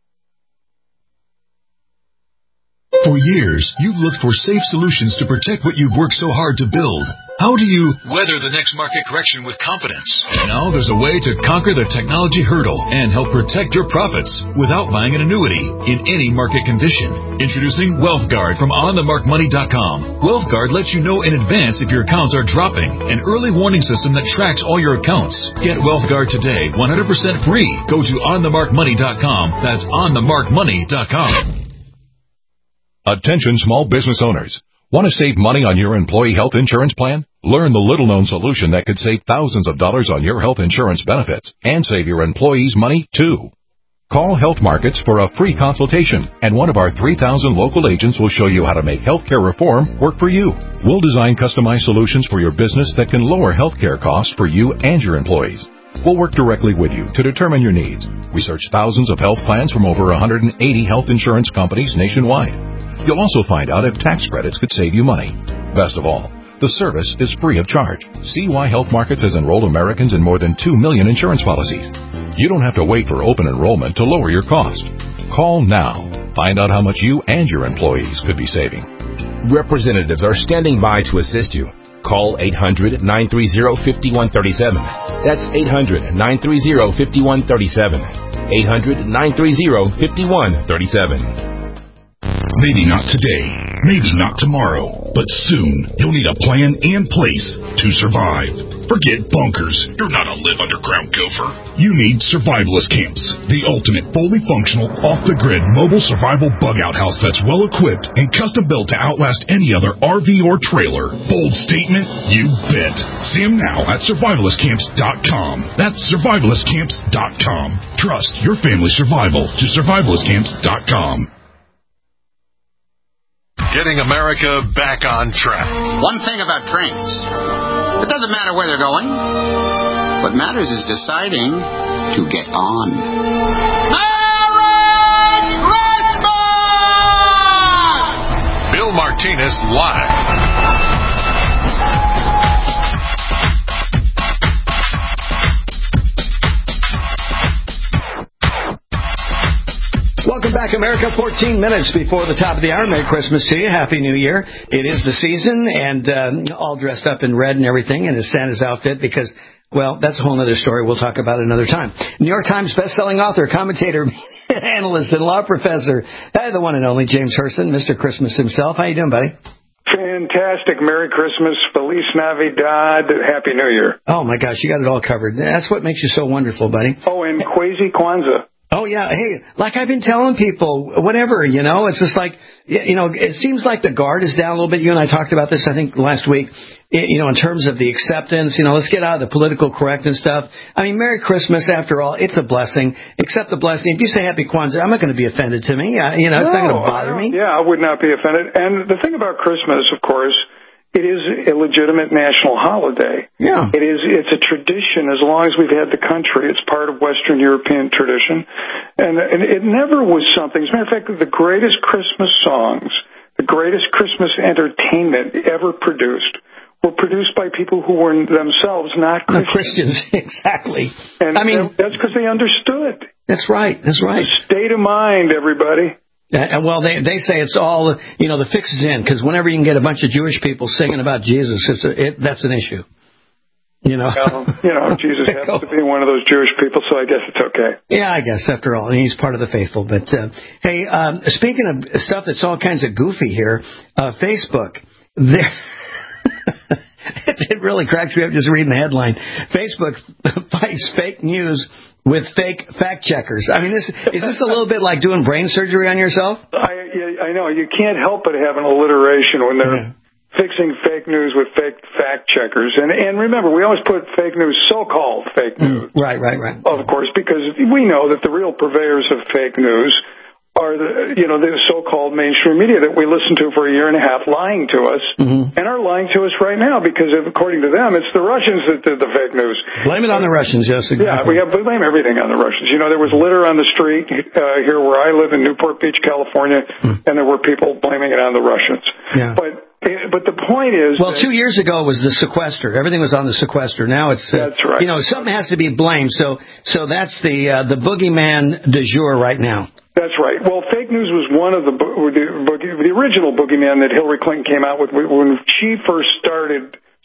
For years, you've looked for safe solutions to protect what you've worked so hard to build. How do you weather the next market correction with confidence? Now there's a way to conquer the technology hurdle and help protect your profits without buying an annuity in any market condition. Introducing WealthGuard from OnTheMarkMoney.com. WealthGuard lets you know in advance if your accounts are dropping. An early warning system that tracks all your accounts. Get WealthGuard today, 100% free. Go to OnTheMarkMoney.com. That's OnTheMarkMoney.com. Attention small business owners. Want to save money on your employee health insurance plan? Learn the little-known solution that could save thousands of dollars on your health insurance benefits and save your employees money, too. Call Health Markets for a free consultation, and one of our 3,000 local agents will show you how to make healthcare reform work for you. We'll design customized solutions for your business that can lower healthcare costs for you and your employees. We'll work directly with you to determine your needs. Research thousands of health plans from over 180 health insurance companies nationwide. You'll also find out if tax credits could save you money. Best of all, the service is free of charge. See why Health Markets has enrolled Americans in more than 2 million insurance policies. You don't have to wait for open enrollment to lower your cost. Call now. Find out how much you and your employees could be saving. Representatives are standing by to assist you. Call 800-930-5137. That's 800-930-5137. 800-930-5137. Maybe not today, maybe not tomorrow, but soon you'll need a plan in place to survive. Forget bunkers. You're not a live underground gopher. You need survivalist camps, the ultimate fully functional, off-the-grid mobile survival bug-out house that's well-equipped and custom-built to outlast any other RV or trailer. Bold statement? You bet. See them now at survivalistcamps.com. That's survivalistcamps.com. Trust your family's survival to survivalistcamps.com. Getting America back on track. One thing about trains, it doesn't matter where they're going. What matters is deciding to get on. Merry Christmas! Bill Martinez live. Welcome back, America. 14 minutes before the top of the hour. Merry Christmas to you. Happy New Year. It is the season, and all dressed up in red and everything in his Santa's outfit because, well, that's a whole other story we'll talk about another time. New York Times bestselling author, commentator, analyst, and law professor, the one and only James Herson, Mr. Christmas himself. How you doing, buddy? Fantastic. Merry Christmas. Feliz Navidad. Happy New Year. Oh, my gosh. You got it all covered. That's what makes you so wonderful, buddy. Oh, and Kwasi Kwanzaa. Oh, yeah. Hey, like I've been telling people, whatever, it's just like, it seems like the guard is down a little bit. You and I talked about this, I think, last week, in terms of the acceptance. Let's get out of the political correctness stuff. I mean, Merry Christmas, after all, it's a blessing. Accept the blessing. If you say Happy Kwanzaa, I'm not going to be offended to me. It's not going to bother me. Yeah, I would not be offended. And the thing about Christmas, of course, it is a legitimate national holiday. Yeah. It's a tradition as long as we've had the country. It's part of Western European tradition. And it never was something. As a matter of fact, the greatest Christmas songs, the greatest Christmas entertainment ever produced were produced by people who were themselves not Christians. Exactly. And that's because they understood. That's right. That's right. The state of mind, everybody. Well, they say it's all, the fix is in, because whenever you can get a bunch of Jewish people singing about Jesus, that's an issue. Well, Jesus happens to be one of those Jewish people, so I guess it's okay. Yeah, I guess, after all, he's part of the faithful. But, hey, speaking of stuff that's all kinds of goofy here, Facebook, it really cracks me up just reading the headline. Facebook fights fake news with fake fact checkers. I mean, is this a little bit like doing brain surgery on yourself? I know. You can't help but have an alliteration when they're fixing fake news with fake fact checkers. And remember, we always put fake news, so-called fake news. Right. Of course, because we know that the real purveyors of fake news are the so-called mainstream media that we listened to for a year and a half lying to us and are lying to us right now because, according to them, it's the Russians that did the fake news. Blame it on the Russians, yes, exactly. Yeah, we blame everything on the Russians. There was litter on the street here where I live in Newport Beach, California, and there were people blaming it on the Russians. Yeah. But the point is... Well, 2 years ago was the sequester. Everything was on the sequester. Now it's... that's right. Something has to be blamed. So that's the boogeyman du jour right now. That's right. Well, fake news was one of the original boogeyman that Hillary Clinton came out with when she first started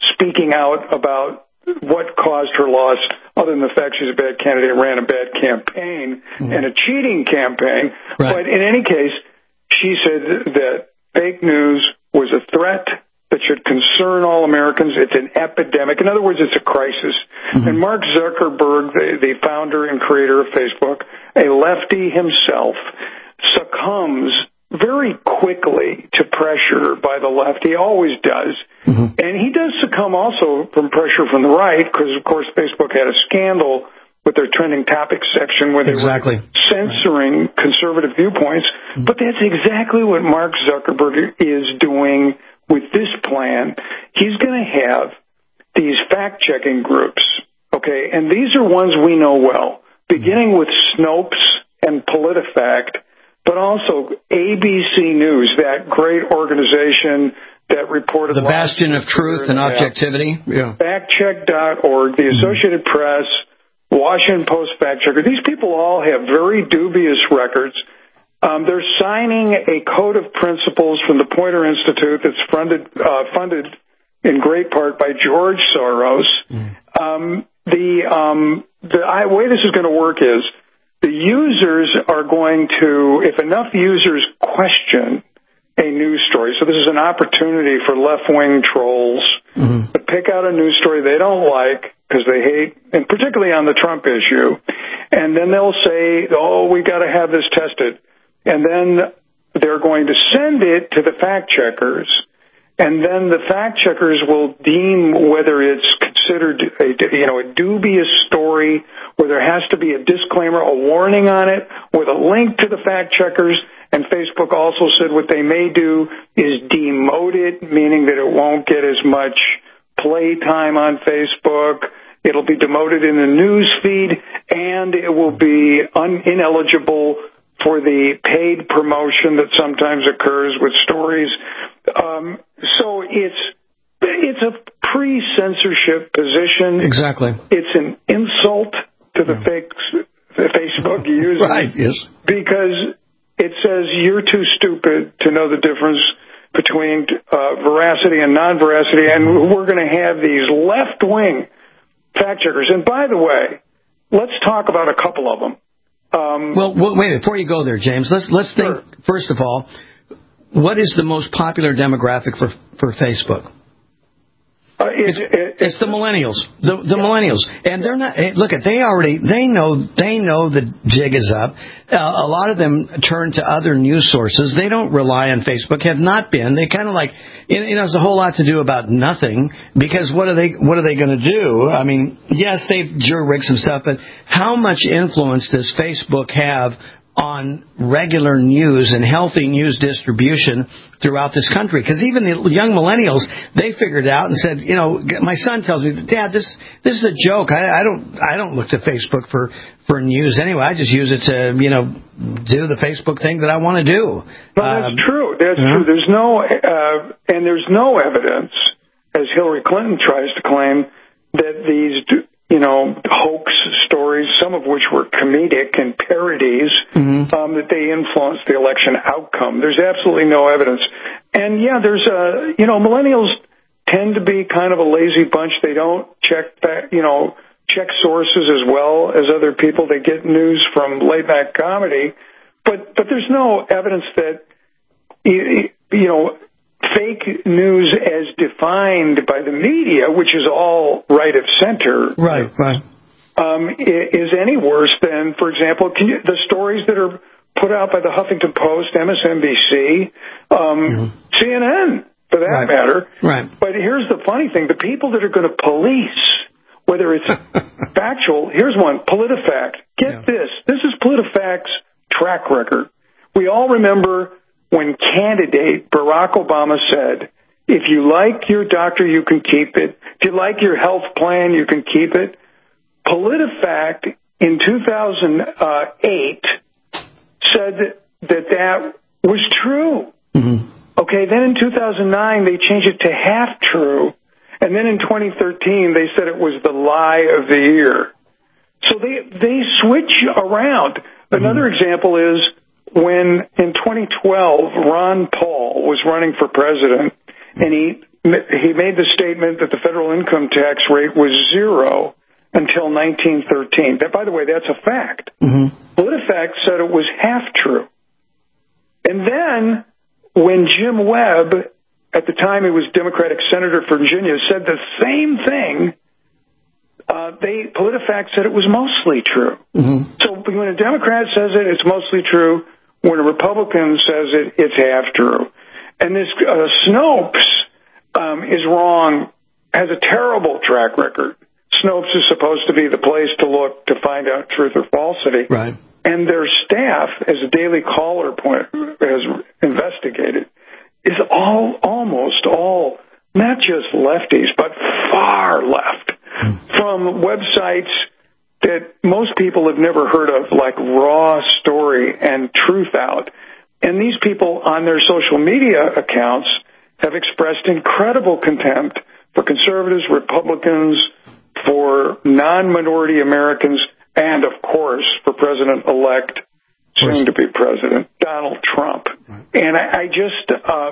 speaking out about what caused her loss, other than the fact she's a bad candidate and ran a bad campaign and a cheating campaign. Right. But in any case, she said that fake news was a threat that should concern all Americans. It's an epidemic. In other words, it's a crisis. And Mark Zuckerberg, the founder and creator of Facebook, a lefty himself, succumbs very quickly to pressure by the left. He always does. And he does succumb also from pressure from the right, because, of course, Facebook had a scandal with their trending topics section where they were censoring conservative viewpoints. But that's exactly what Mark Zuckerberg is doing with this plan. He's going to have these fact-checking groups, okay? And these are ones we know well, beginning with Snopes and PolitiFact, but also ABC News, that great organization that reported the bastion of truth and objectivity. Yeah. Factcheck.org, the Associated Press, Washington Post Fact Checker. These people all have very dubious records. They're signing a code of principles from the Poynter Institute that's funded in great part by George Soros. The way this is going to work is the users are going to, if enough users question a news story, so this is an opportunity for left-wing trolls to pick out a news story they don't like because they hate, and particularly on the Trump issue, and then they'll say, oh, we got to have this tested. And then they're going to send it to the fact-checkers, and then the fact-checkers will deem whether it's considered a dubious story, where there has to be a disclaimer, a warning on it, with a link to the fact-checkers. And Facebook also said what they may do is demote it, meaning that it won't get as much play time on Facebook. It'll be demoted in the news feed, and it will be ineligible for the paid promotion that sometimes occurs with stories. So it's a pre-censorship position. Exactly. It's an insult to the Facebook users. Right, yes. Because it says you're too stupid to know the difference between veracity and non-veracity, and we're going to have these left-wing fact-checkers. And by the way, let's talk about a couple of them. Well, wait, before you go there, James, let's think, first of all, what is the most popular demographic for Facebook? It's the millennials. The millennials. And they're not, look, they know the jig is up. A lot of them turn to other news sources. They don't rely on Facebook, have not been. They kind of like, there's a whole lot to do about nothing, because what are they going to do? I mean, yes, they've jury-rigged some stuff, but how much influence does Facebook have on regular news and healthy news distribution throughout this country? Because even the young millennials, they figured it out and said, my son tells me, Dad, this is a joke. I don't look to Facebook for news anyway. I just use it to, do the Facebook thing that I want to do. Well, that's true. That's true. There's no evidence, as Hillary Clinton tries to claim, that these hoax stories, some of which were comedic and parodies, that they influenced the election outcome. There's absolutely no evidence. And there's millennials tend to be kind of a lazy bunch. They don't check sources as well as other people. They get news from late night comedy, but there's no evidence that fake news as defined by the media, which is all right of center, is any worse than, for example, the stories that are put out by the Huffington Post, MSNBC, CNN, for that matter. Right. But here's the funny thing. The people that are going to police, whether it's factual, here's one, PolitiFact. Get this. This is PolitiFact's track record. We all remember when candidate Barack Obama said, if you like your doctor, you can keep it. If you like your health plan, you can keep it. PolitiFact in 2008 said that was true. Okay, then in 2009, they changed it to half true. And then in 2013, they said it was the lie of the year. So they switch around. Another example is when in 2012, Ron Paul was running for president, and he made the statement that the federal income tax rate was 0 until 1913. That, by the way, that's a fact. Mm-hmm. PolitiFact said it was half true. And then when Jim Webb, at the time he was Democratic Senator for Virginia, said the same thing, PolitiFact said it was mostly true. Mm-hmm. So when a Democrat says it, it's mostly true. When a Republican says it, it's half true. And this Snopes is wrong, has a terrible track record. Snopes is supposed to be the place to look to find out truth or falsity. Right. And their staff, as a Daily Caller has investigated, is almost all, not just lefties, but far left, from websites that most people have never heard of, like Raw Story and Truth Out. And these people on their social media accounts have expressed incredible contempt for conservatives, Republicans, for non-minority Americans, and, of course, for President-elect, soon-to-be President, Donald Trump. Right. And I just,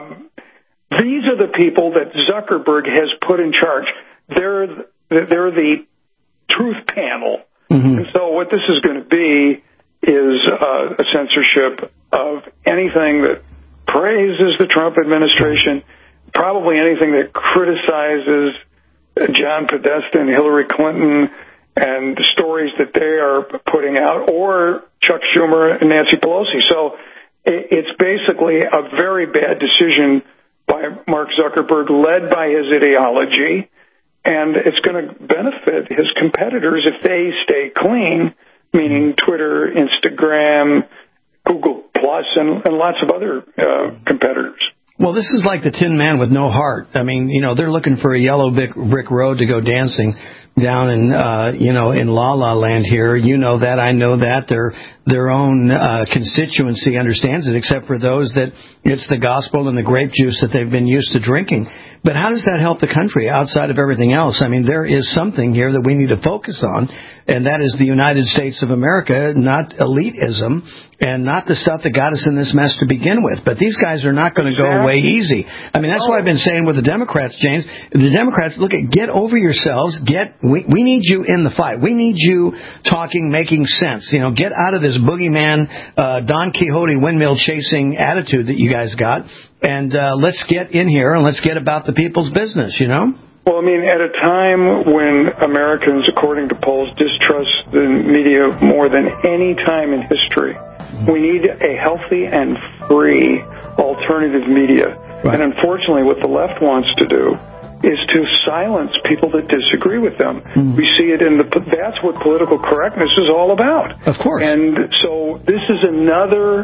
these are the people that Zuckerberg has put in charge. They're the truth panel. Mm-hmm. And so what this is going to be is a censorship of anything that praises the Trump administration, probably anything that criticizes John Podesta and Hillary Clinton and the stories that they are putting out, or Chuck Schumer and Nancy Pelosi. So it's basically a very bad decision by Mark Zuckerberg, led by his ideology, and it's going to benefit his competitors if they stay clean, meaning Twitter, Instagram, Google Plus, and lots of other competitors. Well, this is like the Tin Man with no heart. I mean, they're looking for a yellow brick road to go dancing down in, in La La Land here. You know that. I know that. Their own constituency understands it, except for those that it's the gospel and the grape juice that they've been used to drinking. But how does that help the country outside of everything else? I mean, there is something here that we need to focus on, and that is the United States of America, not elitism, and not the stuff that got us in this mess to begin with. But these guys are not going to go away easy. I mean, that's why I've been saying with the Democrats, James, the Democrats, get over yourselves. We need you in the fight. We need you talking, making sense. Get out of this boogeyman, Don Quixote windmill chasing attitude that you guys got. And let's get in here and let's get about the people's business, Well, I mean, at a time when Americans, according to polls, distrust the media more than any time in history, we need a healthy and free alternative media. Right. And unfortunately, what the left wants to do is to silence people that disagree with them. Mm-hmm. We see it that's what political correctness is all about. Of course. And so this is another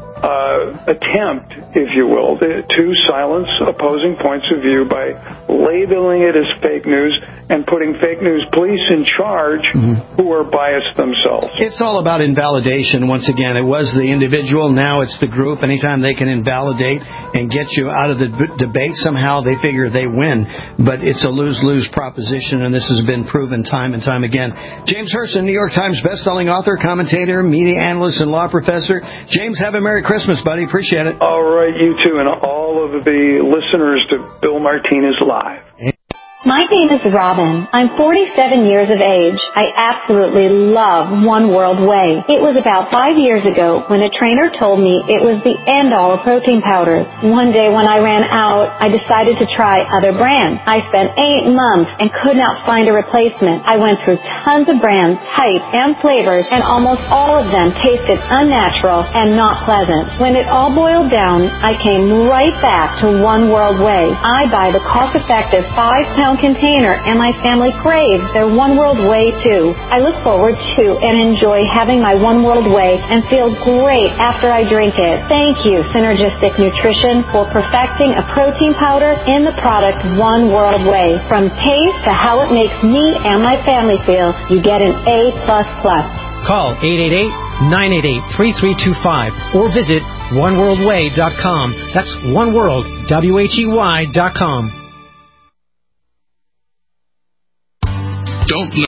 attempt, if you will, to silence opposing points of view by labeling it as fake news and putting fake news police in charge who are biased themselves. It's all about invalidation. Once again, it was the individual, now it's the group. Anytime they can invalidate and get you out of the debate, somehow they figure they win. But it's a lose-lose proposition, and this has been proven time and time again. James Herson, New York Times bestselling author, commentator, media analyst, and law professor. James, have a Merry Christmas, buddy. Appreciate it. All right, you too, and all of the listeners to Bill Martinez Live. My name is Robin. I'm 47 years of age. I absolutely love One World Whey. It was about 5 years ago when a trainer told me it was the end-all of protein powders. One day when I ran out, I decided to try other brands. I spent 8 months and could not find a replacement. I went through tons of brands, types, and flavors, and almost all of them tasted unnatural and not pleasant. When it all boiled down, I came right back to One World Whey. I buy the cost-effective 5-pound container, and my family craves their One World Whey too. I look forward to and enjoy having my One World Whey and feel great after I drink it. Thank you, Synergistic Nutrition, for perfecting a protein powder in the product One World Whey. From taste to how it makes me and my family feel, you get an A++. Call 888-988-3325 or visit oneworldwhey.com. That's oneworld, WHEY.com. Don't